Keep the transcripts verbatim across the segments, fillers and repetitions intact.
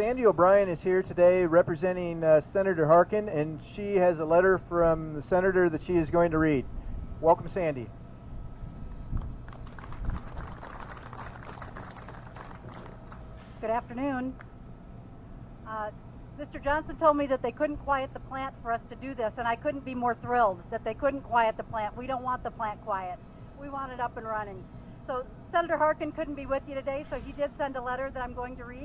Sandy O'Brien is here today representing uh, Senator Harkin, and she has a letter from the senator that she is going to read. Welcome, Sandy. Good afternoon. Uh, Mister Johnson told me that they couldn't quiet the plant for us to do this, and I couldn't be more thrilled that they couldn't quiet the plant. We don't want the plant quiet. We want it up and running. So Senator Harkin couldn't be with you today, so he did send a letter that I'm going to read.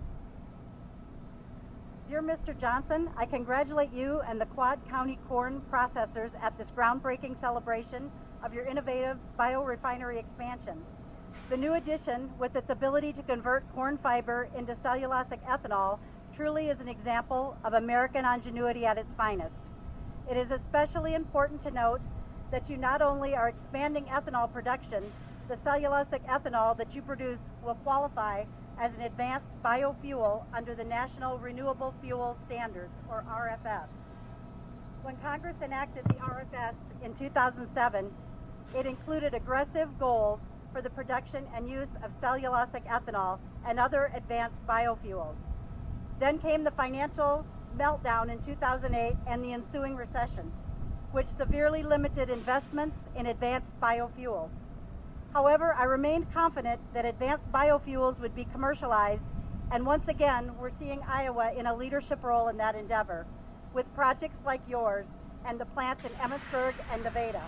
Dear Mister Johnson, I congratulate you and the Quad County corn processors at this groundbreaking celebration of your innovative biorefinery expansion. The new addition, with its ability to convert corn fiber into cellulosic ethanol, truly is an example of American ingenuity at its finest. It is especially important to note that you not only are expanding ethanol production, the cellulosic ethanol that you produce will qualify as an advanced biofuel under the National Renewable Fuel Standards, or R F S. When Congress enacted the R F S in two thousand seven, it included aggressive goals for the production and use of cellulosic ethanol and other advanced biofuels. Then came the financial meltdown in two thousand eight and the ensuing recession, which severely limited investments in advanced biofuels. However, I remained confident that advanced biofuels would be commercialized, and once again, we're seeing Iowa in a leadership role in that endeavor, with projects like yours and the plants in Emmitsburg and Nevada.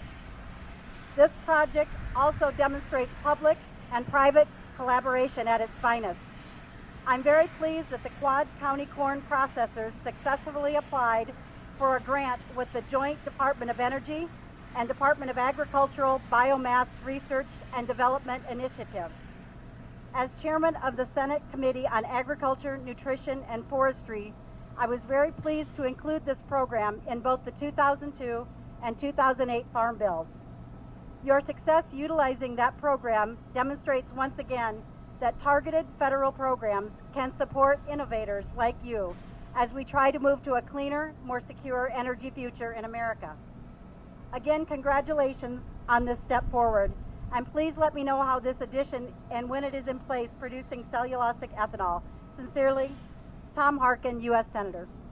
This project also demonstrates public and private collaboration at its finest. I'm very pleased that the Quad County corn processors successfully applied for a grant with the Joint Department of Energy and Department of Agricultural Biomass Research and Development Initiative. As chairman of the Senate Committee on Agriculture, Nutrition, and Forestry, I was very pleased to include this program in both the two thousand two and two thousand eight Farm Bills. Your success utilizing that program demonstrates once again that targeted federal programs can support innovators like you as we try to move to a cleaner, more secure energy future in America. Again, congratulations on this step forward, and please let me know how this addition and when it is in place producing cellulosic ethanol. Sincerely, Tom Harkin, U S Senator.